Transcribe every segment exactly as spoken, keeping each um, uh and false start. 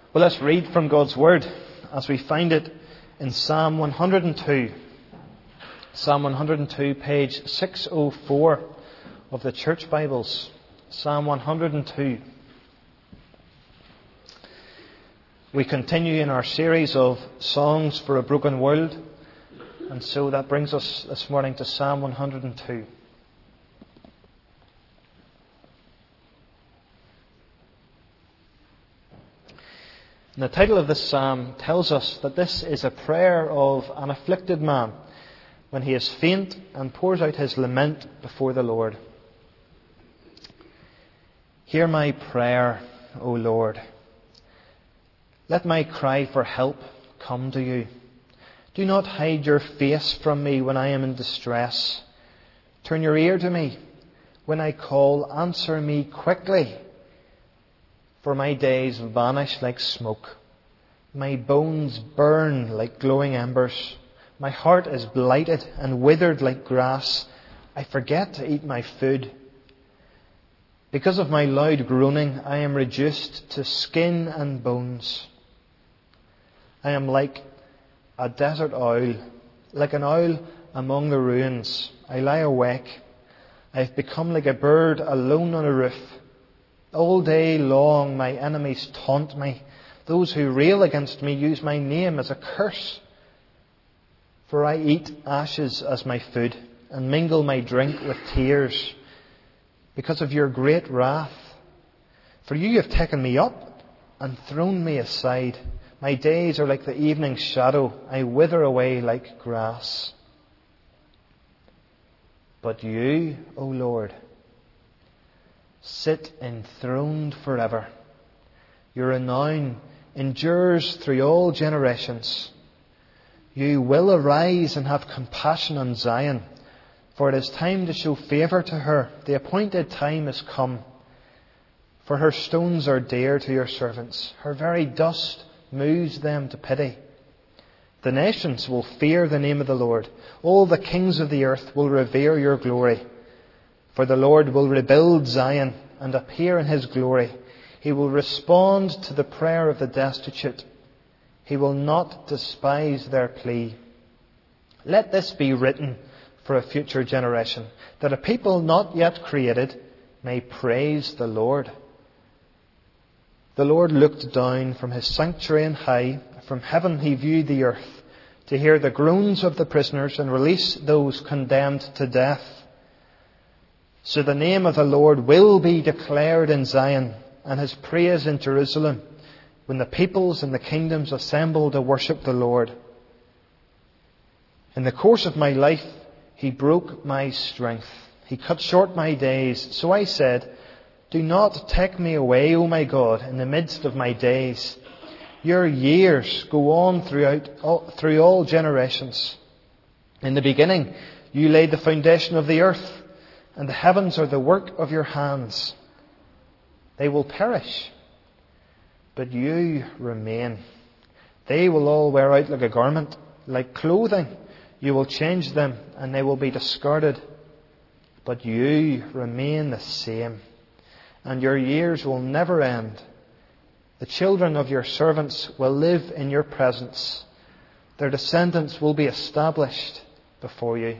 Well, let's read from God's Word as we find it in Psalm one hundred two. Psalm one hundred two, page six oh four of the Church Bibles. Psalm one hundred two. We continue in our series of Songs for a Broken World, and so that brings us this morning to Psalm one hundred two. And the title of this psalm tells us that this is a prayer of an afflicted man when he is faint and pours out his lament before the Lord. Hear my prayer, O Lord. Let my cry for help come to you. Do not hide your face from me when I am in distress. Turn your ear to me. When I call, answer me quickly. For my days vanish like smoke. My bones burn like glowing embers. My heart is blighted and withered like grass. I forget to eat my food. Because of my loud groaning, I am reduced to skin and bones. I am like a desert owl, like an owl among the ruins. I lie awake. I have become like a bird alone on a roof. All day long my enemies taunt me. Those who rail against me use my name as a curse. For I eat ashes as my food and mingle my drink with tears because of your great wrath. For you have taken me up and thrown me aside. My days are like the evening shadow. I wither away like grass. But you, O Lord, sit enthroned forever. Your renown endures through all generations. You will arise and have compassion on Zion, for it is time to show favour to her. The appointed time has come. For her stones are dear to your servants. Her very dust moves them to pity. The nations will fear the name of the Lord. All the kings of the earth will revere your glory. For the Lord will rebuild Zion and appear in his glory. He will respond to the prayer of the destitute. He will not despise their plea. Let this be written for a future generation, that a people not yet created may praise the Lord. The Lord looked down from his sanctuary on high. From heaven he viewed the earth to hear the groans of the prisoners and release those condemned to death. So the name of the Lord will be declared in Zion, and his praise in Jerusalem, when the peoples and the kingdoms assemble to worship the Lord. In the course of my life, he broke my strength. He cut short my days. So I said, do not take me away, O my God, in the midst of my days. Your years go on throughout all, through all generations. In the beginning, you laid the foundation of the earth, and the heavens are the work of your hands. They will perish, but you remain. They will all wear out like a garment, like clothing. You will change them, and they will be discarded. But you remain the same, and your years will never end. The children of your servants will live in your presence. Their descendants will be established before you.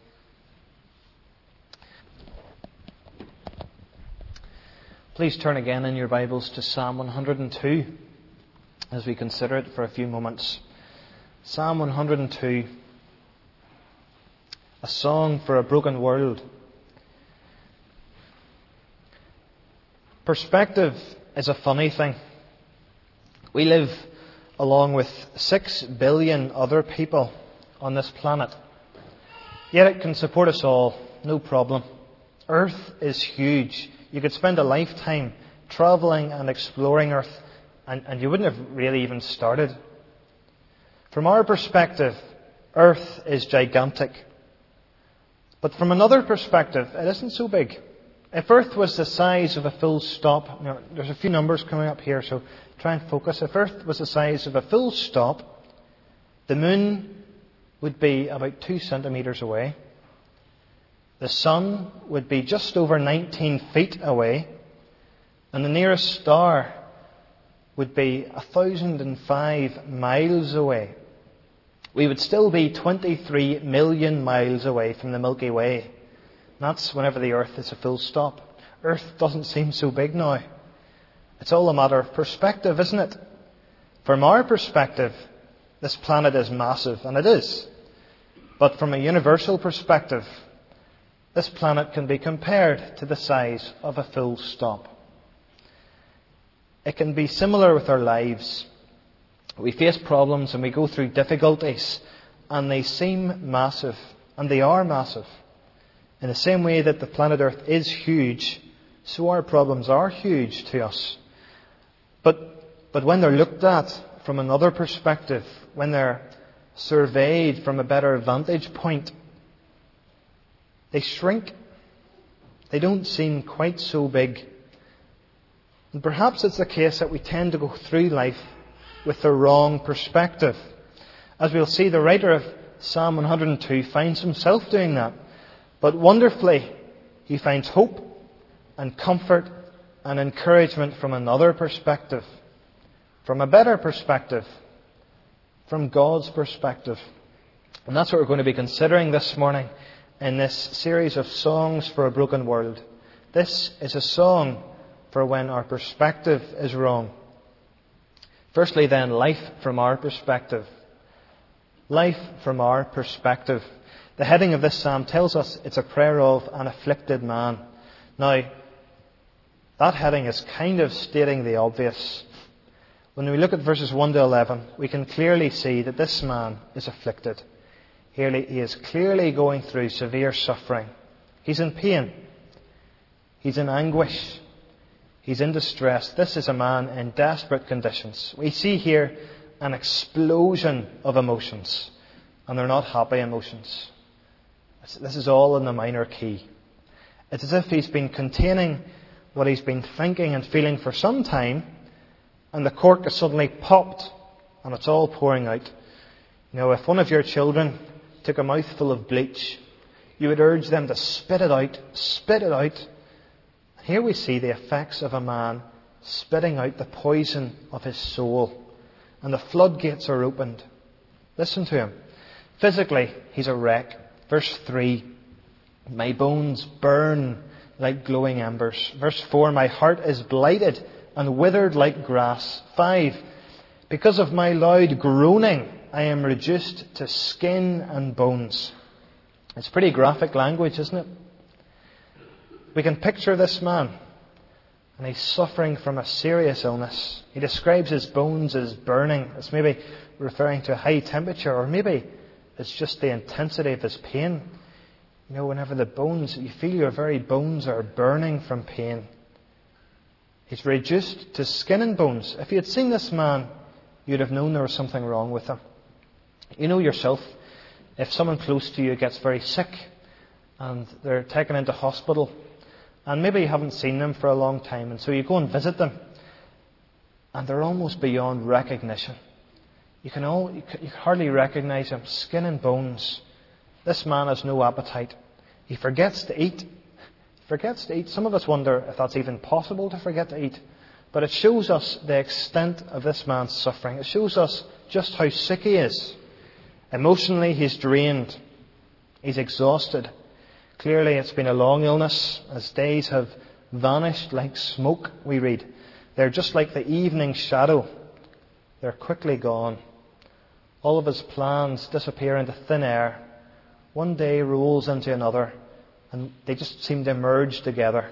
Please turn again in your Bibles to Psalm one hundred two as we consider it for a few moments. Psalm one hundred two, a song for a broken world. Perspective is a funny thing. We live along with six billion other people on this planet. Yet it can support us all, no problem. Earth is huge. You could spend a lifetime travelling and exploring Earth, and, and you wouldn't have really even started. From our perspective, Earth is gigantic. But from another perspective, it isn't so big. If Earth was the size of a full stop, you know, there's a few numbers coming up here, so try and focus. If Earth was the size of a full stop, the Moon would be about two centimetres away. The Sun would be just over nineteen feet away, and the nearest star would be one thousand five miles away, we would still be twenty-three million miles away from the Milky Way. That's whenever the Earth is a full stop. Earth doesn't seem so big now. It's all a matter of perspective, isn't it? From our perspective, this planet is massive, and it is. But from a universal perspective, this planet can be compared to the size of a full stop. It can be similar with our lives. We face problems and we go through difficulties, and they seem massive, and they are massive. In the same way that the planet Earth is huge, so our problems are huge to us. But, but when they're looked at from another perspective, when they're surveyed from a better vantage point, they shrink. They don't seem quite so big. And perhaps it's the case that we tend to go through life with the wrong perspective. As we'll see, the writer of Psalm one hundred two finds himself doing that. But wonderfully, he finds hope and comfort and encouragement from another perspective, from a better perspective, from God's perspective. And that's what we're going to be considering this morning in this series of Songs for a Broken World. This is a song for when our perspective is wrong. Firstly then, life from our perspective. Life from our perspective. The heading of this psalm tells us it's a prayer of an afflicted man. Now, that heading is kind of stating the obvious. When we look at verses one to eleven, we can clearly see that this man is afflicted. He is clearly going through severe suffering. He's in pain. He's in anguish. He's in distress. This is a man in desperate conditions. We see here an explosion of emotions, and they're not happy emotions. This is all in the minor key. It's as if he's been containing what he's been thinking and feeling for some time, and the cork has suddenly popped, and it's all pouring out. You know, if one of your children took a mouthful of bleach, you would urge them to spit it out, spit it out. Here we see the effects of a man spitting out the poison of his soul, and the floodgates are opened. Listen to him. Physically, he's a wreck. Verse three, my bones burn like glowing embers. Verse four, my heart is blighted and withered like grass. Five, because of my loud groaning, I am reduced to skin and bones. It's pretty graphic language, isn't it? We can picture this man, and he's suffering from a serious illness. He describes his bones as burning. It's maybe referring to a high temperature, or maybe it's just the intensity of his pain. You know, whenever the bones, you feel your very bones are burning from pain. He's reduced to skin and bones. If you had seen this man, you'd have known there was something wrong with him. You know yourself, if someone close to you gets very sick and they're taken into hospital, and maybe you haven't seen them for a long time, and so you go and visit them, and they're almost beyond recognition. You can, all, you can hardly recognize them, skin and bones. This man has no appetite. He forgets to eat. He forgets to eat. Some of us wonder if that's even possible to forget to eat. But it shows us the extent of this man's suffering. It shows us just how sick he is. Emotionally, he's drained. He's exhausted. Clearly, it's been a long illness. His days have vanished like smoke, we read. They're just like the evening shadow. They're quickly gone. All of his plans disappear into thin air. One day rolls into another, and they just seem to merge together.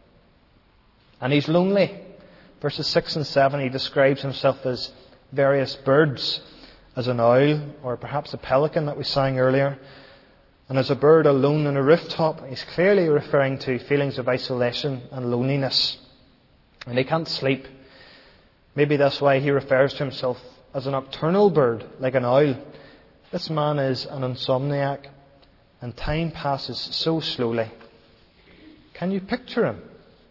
And he's lonely. Verses six and seven, he describes himself as various birds, as an owl, or perhaps a pelican that we sang earlier. And as a bird alone on a rooftop, he's clearly referring to feelings of isolation and loneliness. And he can't sleep. Maybe that's why he refers to himself as a nocturnal bird, like an owl. This man is an insomniac, and time passes so slowly. Can you picture him?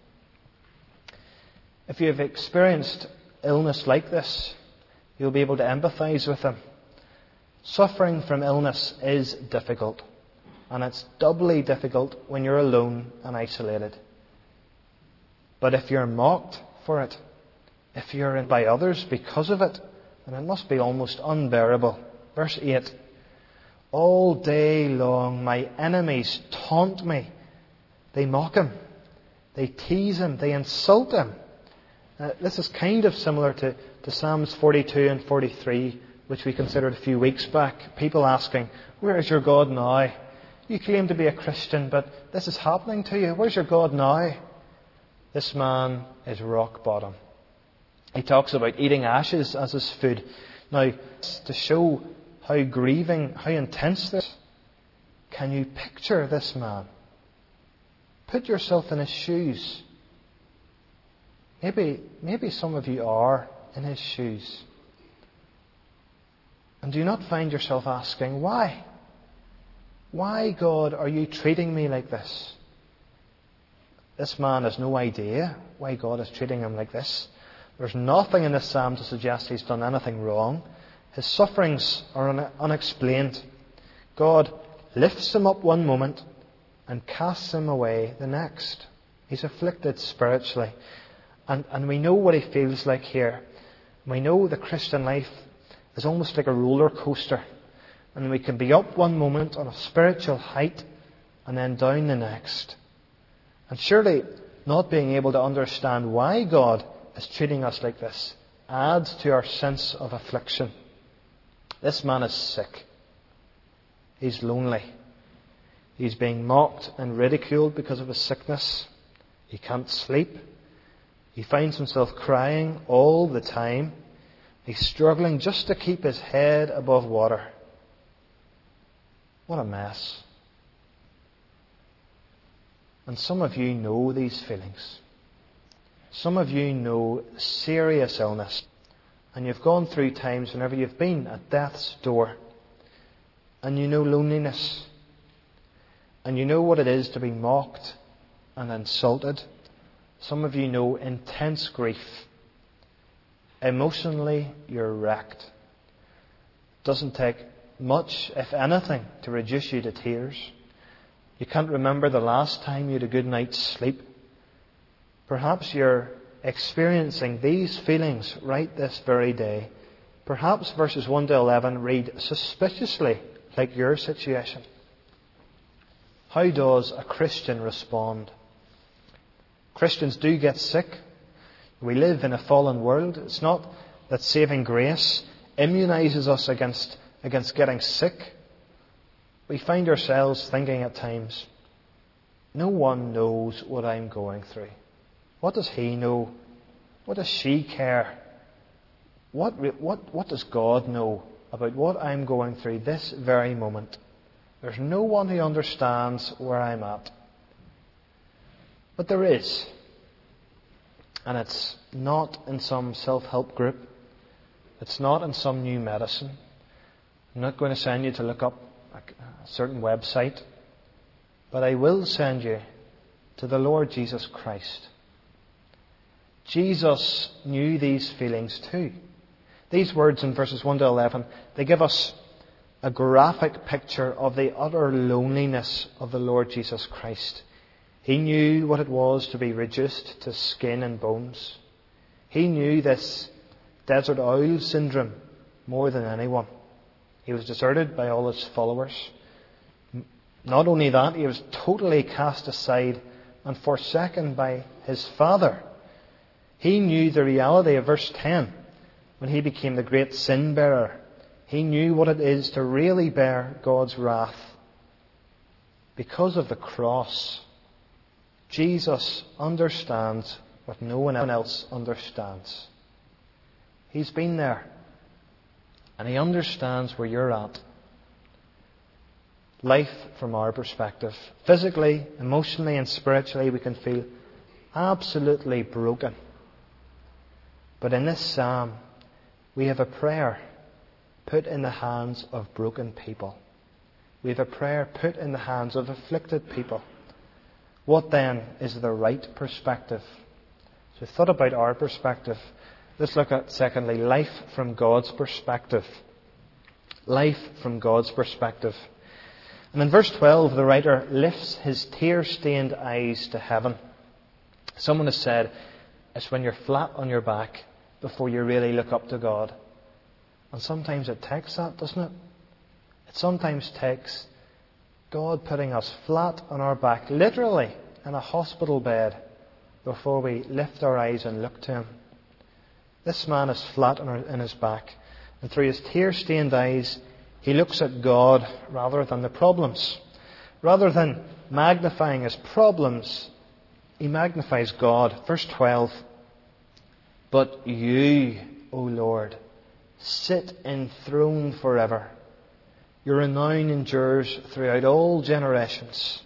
If you have experienced illness like this, you'll be able to empathise with him. Suffering from illness is difficult, and it's doubly difficult when you're alone and isolated. But if you're mocked for it, if you're in by others because of it, then it must be almost unbearable. Verse eight. All day long my enemies taunt me. They mock him. They tease him. They insult him. Uh, this is kind of similar to, to Psalms forty-two and forty-three, which we considered a few weeks back. People asking, where is your God now? You claim to be a Christian, but this is happening to you. Where's your God now? This man is rock bottom. He talks about eating ashes as his food. Now, to show how grieving, how intense this is, can you picture this man? Put yourself in his shoes. Maybe, maybe some of you are in his shoes. And do you not find yourself asking, why? Why, God, are you treating me like this? This man has no idea why God is treating him like this. There's nothing in this psalm to suggest he's done anything wrong. His sufferings are un- unexplained. God lifts him up one moment and casts him away the next. He's afflicted spiritually. And, and we know what he feels like here. We know the Christian life is almost like a roller coaster. And we can be up one moment on a spiritual height and then down the next. And surely not being able to understand why God is treating us like this adds to our sense of affliction. This man is sick. He's lonely. He's being mocked and ridiculed because of his sickness. He can't sleep. He finds himself crying all the time. He's struggling just to keep his head above water. What a mess. And some of you know these feelings. Some of you know serious illness. And you've gone through times whenever you've been at death's door. And you know loneliness. And you know what it is to be mocked and insulted. Some of you know intense grief. Emotionally, you're wrecked. It doesn't take much, if anything, to reduce you to tears. You can't remember the last time you had a good night's sleep. Perhaps you're experiencing these feelings right this very day. Perhaps verses one to eleven read suspiciously like your situation. How does a Christian respond? Christians do get sick. We live in a fallen world. It's not that saving grace immunises us against, against getting sick. We find ourselves thinking at times, no one knows what I'm going through. What does he know? What does she care? What, what, what does God know about what I'm going through this very moment? There's no one who understands where I'm at. But there is. And it's not in some self-help group. It's not in some new medicine. I'm not going to send you to look up a certain website. But I will send you to the Lord Jesus Christ. Jesus knew these feelings too. These words in verses one to eleven, they give us a graphic picture of the utter loneliness of the Lord Jesus Christ. He knew what it was to be reduced to skin and bones. He knew this desert owl syndrome more than anyone. He was deserted by all his followers. Not only that, he was totally cast aside and forsaken by his Father. He knew the reality of verse ten when he became the great sin bearer. He knew what it is to really bear God's wrath. Because of the cross, Jesus understands what no one else understands. He's been there. And he understands where you're at. Life from our perspective, physically, emotionally and spiritually, we can feel absolutely broken. But in this psalm, we have a prayer put in the hands of broken people. We have a prayer put in the hands of afflicted people. What then is the right perspective? So we thought about our perspective. Let's look at, secondly, life from God's perspective. Life from God's perspective. And in verse twelve, the writer lifts his tear-stained eyes to heaven. Someone has said, it's when you're flat on your back before you really look up to God. And sometimes it takes that, doesn't it? It sometimes takes God putting us flat on our back, literally in a hospital bed, before we lift our eyes and look to Him. This man is flat on in his back, and through his tear-stained eyes, he looks at God rather than the problems. Rather than magnifying his problems, he magnifies God. Verse twelve. But you, O Lord, sit enthroned forever. Your renown endures throughout all generations.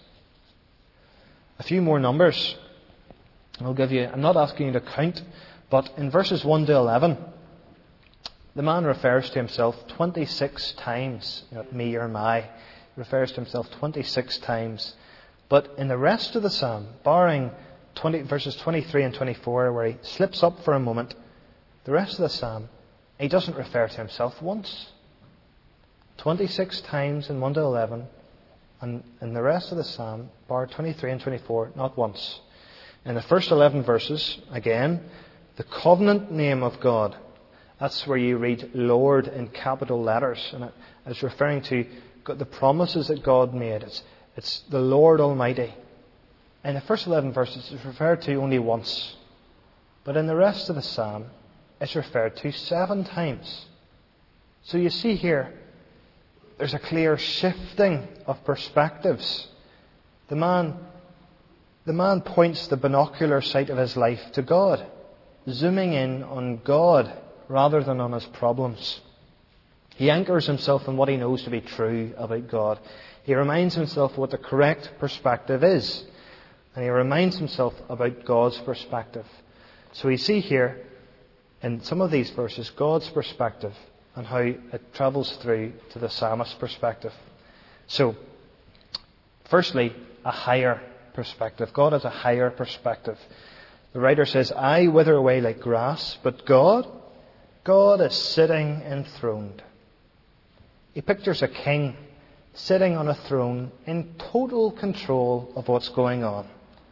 A few more numbers I'll give you. I'm not asking you to count, but in verses one to eleven, the man refers to himself twenty-six times. You know, me or my. He refers to himself twenty-six times. But in the rest of the psalm, barring twenty, verses twenty-three and twenty-four, where he slips up for a moment, the rest of the psalm, he doesn't refer to himself once. twenty-six times in one to eleven, and in the rest of the psalm, bar twenty-three and twenty-four, not once. In the first eleven verses, again, the covenant name of God. That's where you read Lord in capital letters, and it's referring to the promises that God made. It's, it's the Lord Almighty. In the first eleven verses, it's referred to only once. But in the rest of the psalm, it's referred to seven times. So you see here, there's a clear shifting of perspectives. The man, the man points the binocular sight of his life to God, zooming in on God rather than on his problems. He anchors himself in what he knows to be true about God. He reminds himself what the correct perspective is. And he reminds himself about God's perspective. So we see here, in some of these verses, God's perspective and how it travels through to the psalmist's perspective. So, firstly, a higher perspective. God has a higher perspective. The writer says, I wither away like grass, but God, God is sitting enthroned. He pictures a king sitting on a throne in total control of what's going on.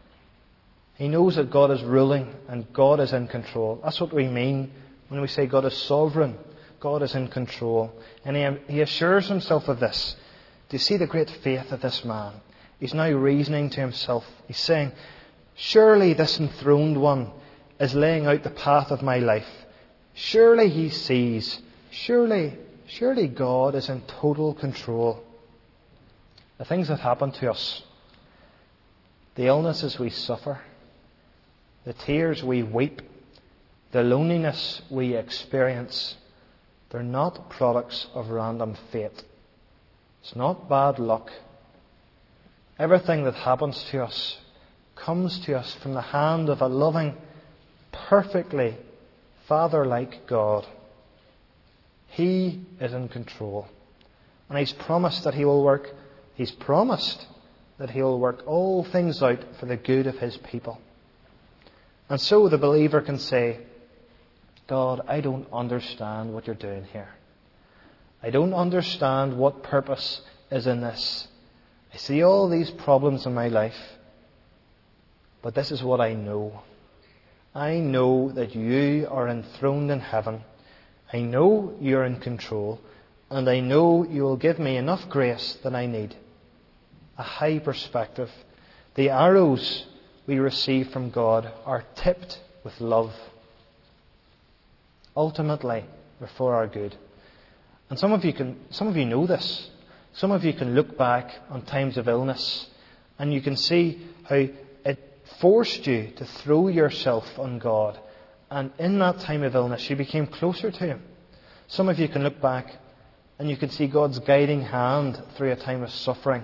He knows that God is ruling and God is in control. That's what we mean when we say God is sovereign. God is in control. And he, he assures himself of this. Do you see the great faith of this man? He's now reasoning to himself. He's saying, surely this enthroned one is laying out the path of my life. Surely he sees. Surely, surely God is in total control. The things that happen to us, the illnesses we suffer, the tears we weep, the loneliness we experience, they're not products of random fate. It's not bad luck. Everything that happens to us comes to us from the hand of a loving, perfectly Father-like God. He is in control. And He's promised that He will work, He's promised that He will work all things out for the good of His people. And so the believer can say, God, I don't understand what You're doing here. I don't understand what purpose is in this. I see all these problems in my life. But this is what I know. I know that You are enthroned in heaven. I know You're in control. And I know You will give me enough grace that I need. A high perspective. The arrows we receive from God are tipped with love. Ultimately, they're for our good. And some of you can, some of you know this. Some of you can look back on times of illness and you can see how it forced you to throw yourself on God. And in that time of illness, you became closer to Him. Some of you can look back and you can see God's guiding hand through a time of suffering.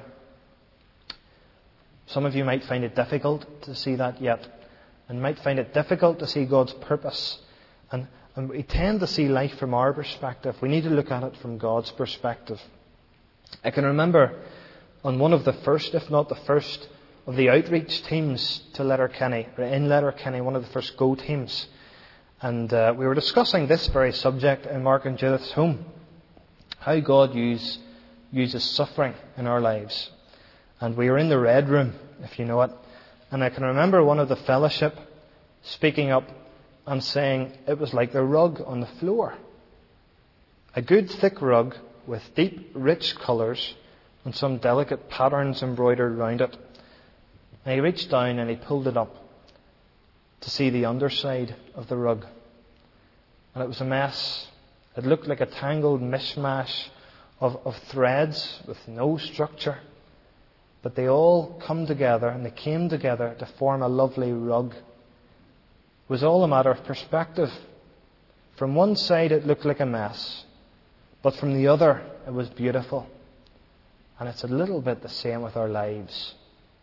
Some of you might find it difficult to see that yet, and might find it difficult to see God's purpose. And, and we tend to see life from our perspective. We need to look at it from God's perspective. I can remember on one of the first, if not the first, of the outreach teams to Letterkenny, or in Letterkenny, one of the first Go teams. And uh, we were discussing this very subject in Mark and Judith's home. How God use, uses suffering in our lives. And we were in the Red Room, if you know it. And I can remember one of the fellowship speaking up and saying it was like the rug on the floor. A good thick rug with deep, rich colours and some delicate patterns embroidered round it. And he reached down and he pulled it up to see the underside of the rug. And it was a mess. It looked like a tangled mishmash of, of threads with no structure. But they all come together and they came together to form a lovely rug. It was all a matter of perspective. From one side it looked like a mess, but from the other it was beautiful. And it's a little bit the same with our lives.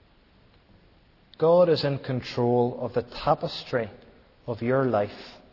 God is in control of the tapestry of your life.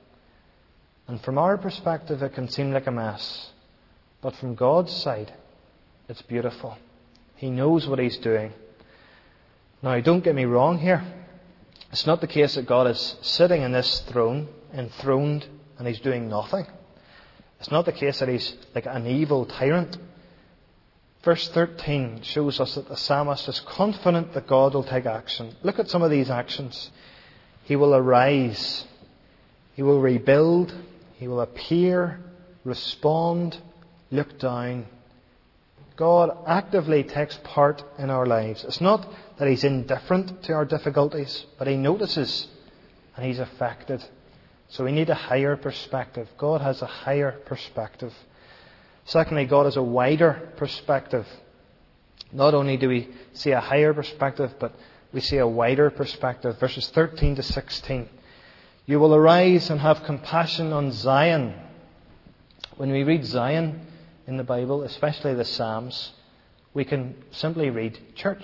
And from our perspective it can seem like a mess, but from God's side it's beautiful. He knows what He's doing. Now, don't get me wrong here. It's not the case that God is sitting in this throne, enthroned, and He's doing nothing. It's not the case that He's like an evil tyrant. Verse thirteen shows us that the psalmist is confident that God will take action. Look at some of these actions. He will arise. He will rebuild. He will appear, respond, look down. God actively takes part in our lives. It's not that He's indifferent to our difficulties, but He notices and He's affected. So we need a higher perspective. God has a higher perspective. Secondly, God has a wider perspective. Not only do we see a higher perspective, but we see a wider perspective. Verses thirteen to sixteen. You will arise and have compassion on Zion. When we read Zion in the Bible, especially the Psalms, we can simply read church.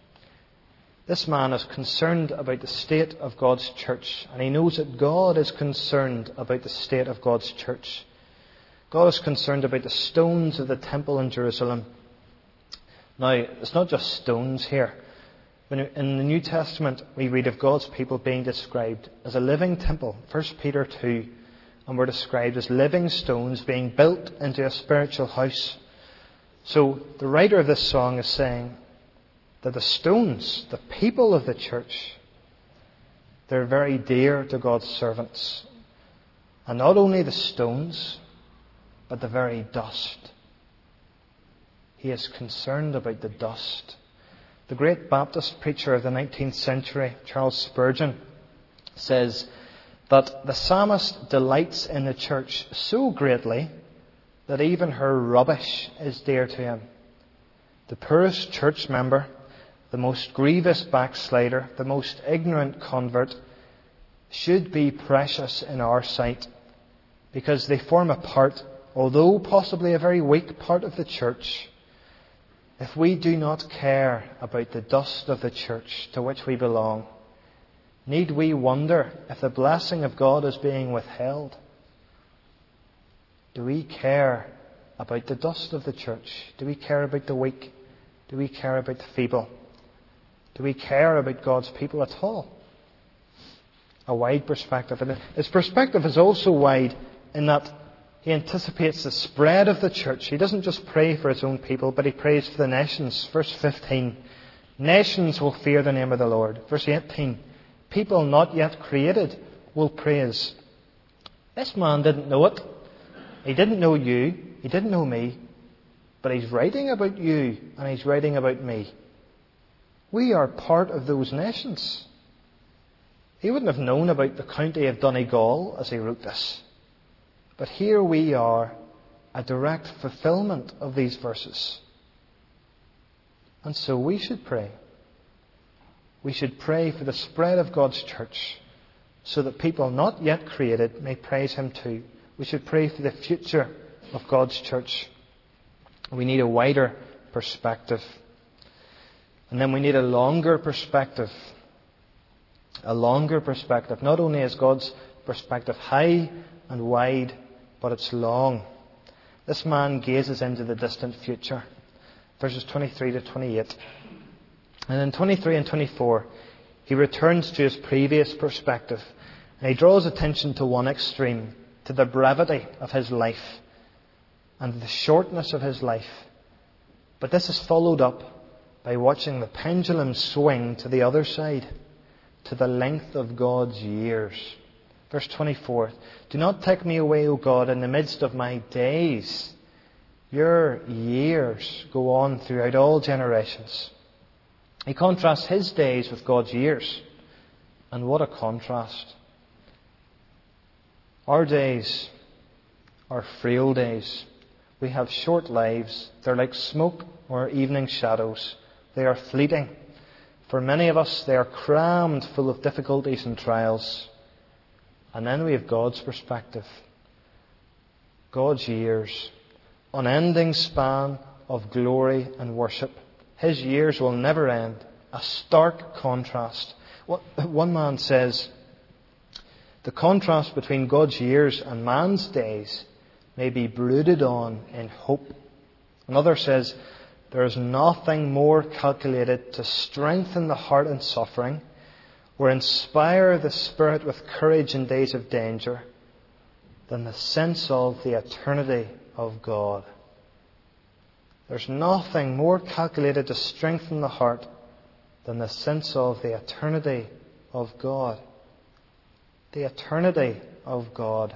This man is concerned about the state of God's church, and he knows that God is concerned about the state of God's church. God is concerned about the stones of the temple in Jerusalem. Now, it's not just stones here. When in the New Testament, we read of God's people being described as a living temple. First Peter two. And we're described as living stones being built into a spiritual house. So the writer of this song is saying that the stones, the people of the church, they're very dear to God's servants. And not only the stones, but the very dust. He is concerned about the dust. The great Baptist preacher of the nineteenth century, Charles Spurgeon, says that the psalmist delights in the church so greatly that even her rubbish is dear to him. The poorest church member, the most grievous backslider, the most ignorant convert, should be precious in our sight because they form a part, although possibly a very weak part of the church. If we do not care about the dust of the church to which we belong, need we wonder if the blessing of God is being withheld? Do we care about the dust of the church? Do we care about the weak? Do we care about the feeble? Do we care about God's people at all? A wide perspective. And his perspective is also wide in that he anticipates the spread of the church. He doesn't just pray for his own people, but he prays for the nations. Verse fifteen. Nations will fear the name of the Lord. Verse eighteen. People not yet created will praise. This man didn't know it. He didn't know you. He didn't know me. But he's writing about you and he's writing about me. We are part of those nations. He wouldn't have known about the county of Donegal as he wrote this. But here we are, a direct fulfillment of these verses. And so we should pray. We should pray for the spread of God's church so that people not yet created may praise Him too. We should pray for the future of God's church. We need a wider perspective. And then we need a longer perspective. A longer perspective. Not only is God's perspective high and wide, but it's long. This man gazes into the distant future. Verses twenty-three to twenty-eight. And in twenty-three and twenty-four, he returns to his previous perspective. And he draws attention to one extreme, to the brevity of his life and the shortness of his life. But this is followed up by watching the pendulum swing to the other side, to the length of God's years. Verse twenty-four, do not take me away, O God, in the midst of my days. Your years go on throughout all generations. He contrasts his days with God's years. And what a contrast. Our days are frail days. We have short lives. They're like smoke or evening shadows. They are fleeting. For many of us, they are crammed full of difficulties and trials. And then we have God's perspective. God's years. Unending span of glory and worship. His years will never end. A stark contrast. One man says, the contrast between God's years and man's days may be brooded on in hope. Another says, there is nothing more calculated to strengthen the heart in suffering or inspire the spirit with courage in days of danger than the sense of the eternity of God. There's nothing more calculated to strengthen the heart than the sense of the eternity of God. The eternity of God.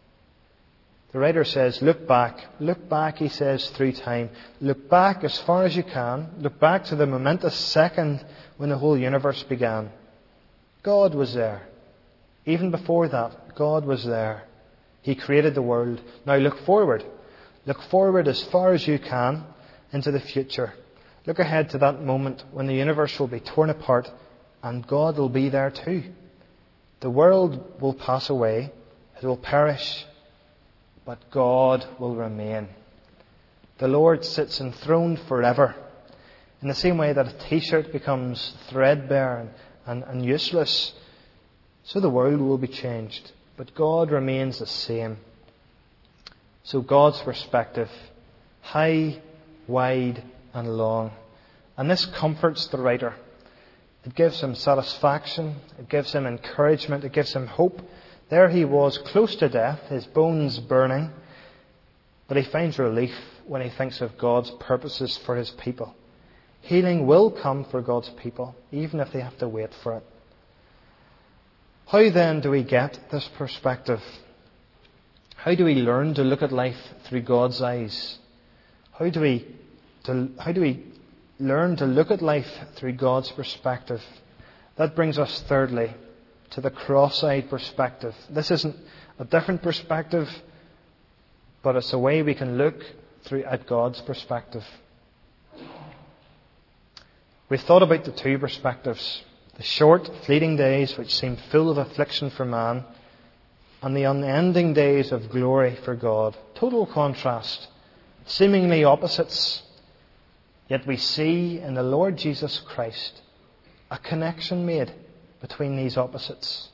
The writer says, look back. Look back, he says, through time. Look back as far as you can. Look back to the momentous second when the whole universe began. God was there. Even before that, God was there. He created the world. Now look forward. Look forward as far as you can into the future. Look ahead to that moment when the universe will be torn apart and God will be there too. The world will pass away. It will perish. But God will remain. The Lord sits enthroned forever. In the same way that a t-shirt becomes threadbare and, and, and useless, so the world will be changed. But God remains the same. So God's perspective, high, wide and long. And this comforts the writer. It gives him satisfaction. It gives him encouragement. It gives him hope. There he was, close to death, his bones burning. But he finds relief when he thinks of God's purposes for his people. Healing will come for God's people, even if they have to wait for it. How then do we get this perspective? How do we learn to look at life through God's eyes? How do we, to, how do we learn to look at life through God's perspective? That brings us, thirdly, to the cross-eyed perspective. This isn't a different perspective, but it's a way we can look through at God's perspective. We've thought about the two perspectives. The short, fleeting days which seem full of affliction for man, and the unending days of glory for God. Total contrast. Seemingly opposites. Yet we see in the Lord Jesus Christ a connection made between these opposites.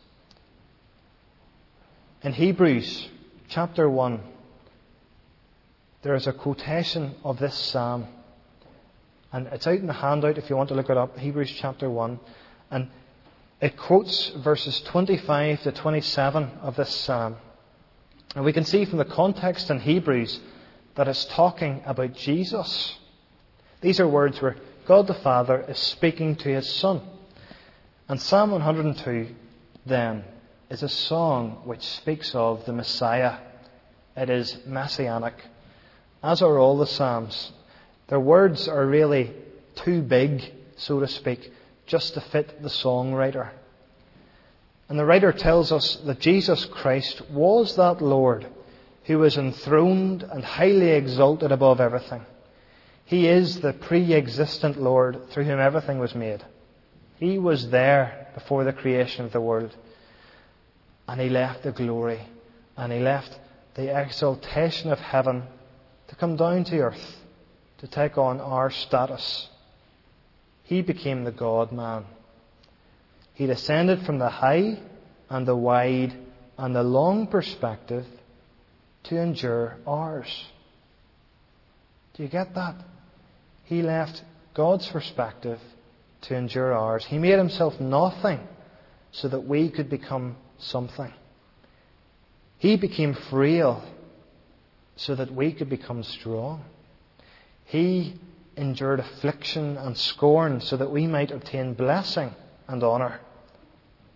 In Hebrews chapter one, there is a quotation of this psalm. And it's out in the handout if you want to look it up, Hebrews chapter one. And it quotes verses twenty-five to twenty-seven of this psalm. And we can see from the context in Hebrews that it's talking about Jesus. These are words where God the Father is speaking to His Son. And Psalm one hundred two, then, is a song which speaks of the Messiah. It is messianic, as are all the Psalms. Their words are really too big, so to speak, just to fit the songwriter. And the writer tells us that Jesus Christ was that Lord who was enthroned and highly exalted above everything. He is the pre-existent Lord through whom everything was made. He was there before the creation of the world. And He left the glory and He left the exaltation of heaven to come down to earth, to take on our status. He became the God-man. He descended from the high and the wide and the long perspective to endure ours. Do you get that? He left God's perspective to endure ours. He made Himself nothing so that we could become something. He became frail so that we could become strong. He endured affliction and scorn so that we might obtain blessing and honour.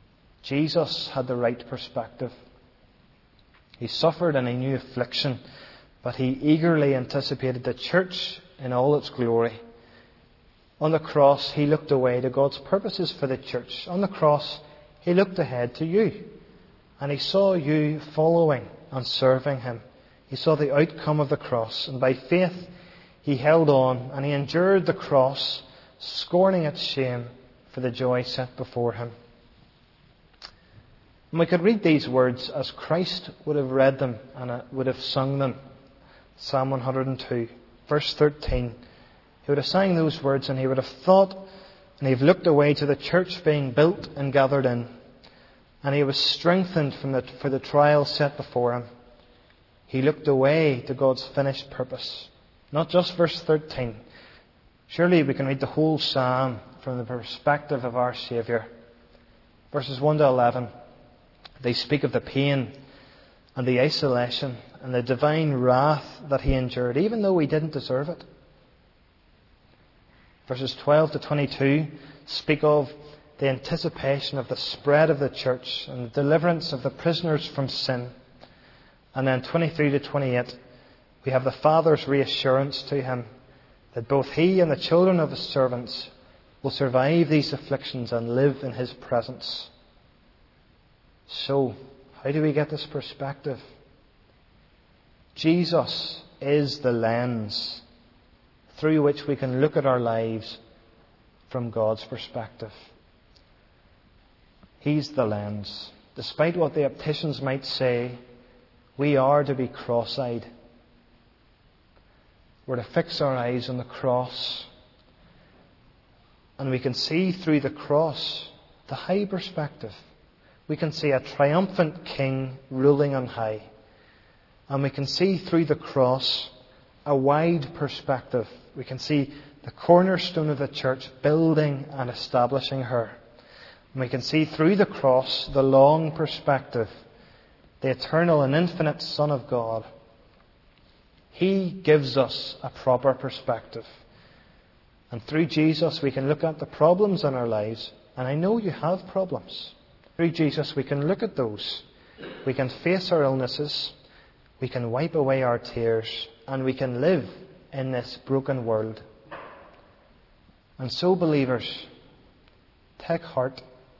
Jesus had the right perspective. He suffered and he knew affliction, but he eagerly anticipated the church in all its glory. On the cross, he looked away to God's purposes for the church. On the cross, he looked ahead to you. And he saw you following and serving him. He saw the outcome of the cross. And by faith, he held on and he endured the cross, scorning its shame for the joy set before him. And we could read these words as Christ would have read them and would have sung them. Psalm one hundred two, verse thirteen. He would have sang those words and he would have thought and he would have looked away to the church being built and gathered in. And he was strengthened from the, for the trial set before him. He looked away to God's finished purpose. Not just verse thirteen. Surely we can read the whole psalm from the perspective of our Saviour. Verses one to eleven. They speak of the pain and the isolation and the divine wrath that he endured, even though he didn't deserve it. Verses twelve to twenty-two speak of the anticipation of the spread of the church and the deliverance of the prisoners from sin. And then twenty-three to twenty-eight, we have the Father's reassurance to him that both he and the children of his servants will survive these afflictions and live in his presence. So, how do we get this perspective? Jesus is the lens through which we can look at our lives from God's perspective. He's the lens. Despite what the opticians might say, we are to be cross-eyed. We're to fix our eyes on the cross. And we can see through the cross the high perspective. We can see a triumphant king ruling on high. And we can see through the cross a wide perspective. We can see the cornerstone of the church building and establishing her. And we can see through the cross the long perspective, the eternal and infinite Son of God. He gives us a proper perspective. And through Jesus we can look at the problems in our lives. And I know you have problems. Through Jesus we can look at those. We can face our illnesses. We can wipe away our tears. And we can live in this broken world. And so, believers, take heart.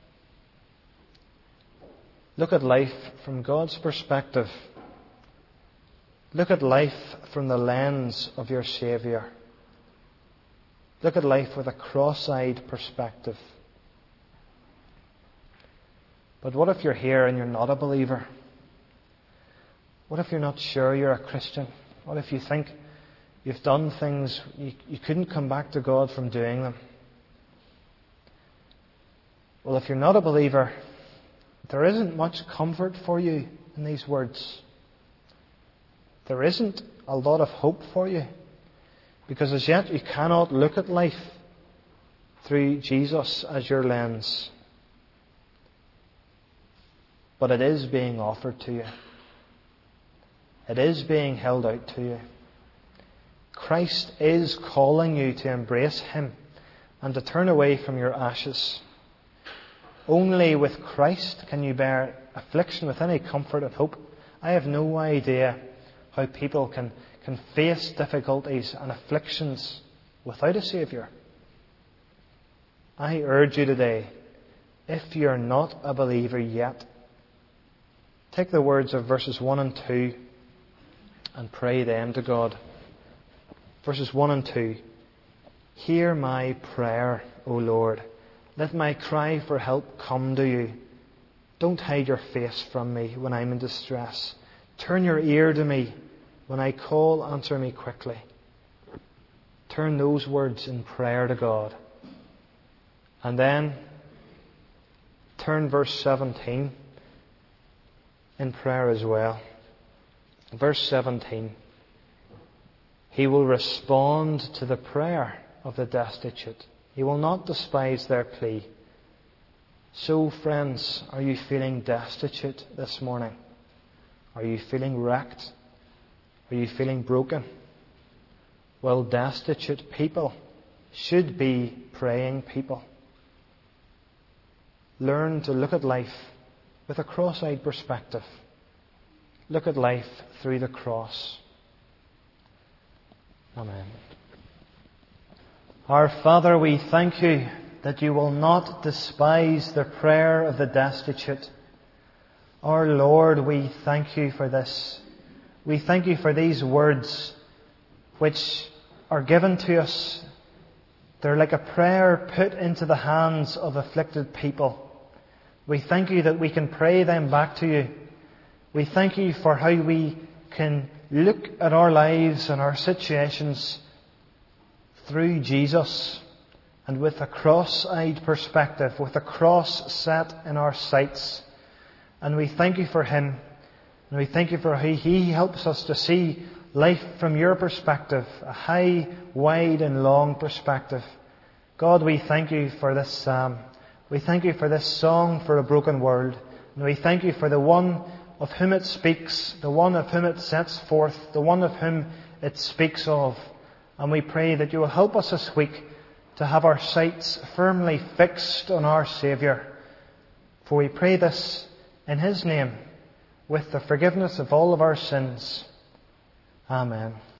Look at life from God's perspective. Look at life from the lens of your Saviour. Look at life with a cross-eyed perspective. But what if you're here and you're not a believer? What if you're not sure you're a Christian? What if you think you've done things, you, you couldn't come back to God from doing them? Well, if you're not a believer, there isn't much comfort for you in these words. There isn't a lot of hope for you. Because as yet you cannot look at life through Jesus as your lens. But it is being offered to you. It is being held out to you. Christ is calling you to embrace Him and to turn away from your ashes. Only with Christ can you bear affliction with any comfort and hope. I have no idea how people can, can face difficulties and afflictions without a Saviour. I urge you today, if you're not a believer yet, take the words of verses one and two and pray them to God. Verses one and two. Hear my prayer, O Lord. Let my cry for help come to you. Don't hide your face from me when I'm in distress. Turn your ear to me. When I call, answer me quickly. Turn those words in prayer to God. And then turn verse seventeen in prayer as well. Verse seventeen. He will respond to the prayer of the destitute. He will not despise their plea. So, friends, are you feeling destitute this morning? Are you feeling wrecked? Are you feeling broken? Well, destitute people should be praying people. Learn to look at life with a cross-eyed perspective. Look at life through the cross. Amen. Our Father, we thank you that you will not despise the prayer of the destitute. Our Lord, we thank you for this. We thank you for these words which are given to us. They're like a prayer put into the hands of afflicted people. We thank you that we can pray them back to you. We thank you for how we can look at our lives and our situations through Jesus and with a cross-eyed perspective, with a cross set in our sights. And we thank you for Him. And we thank you for how He helps us to see life from your perspective, a high, wide and long perspective. God, we thank you for this psalm. We thank you for this song for a broken world. And we thank you for the one of whom it speaks, the one of whom it sets forth, the one of whom it speaks of. And we pray that you will help us this week to have our sights firmly fixed on our Saviour. For we pray this in His name, with the forgiveness of all of our sins. Amen.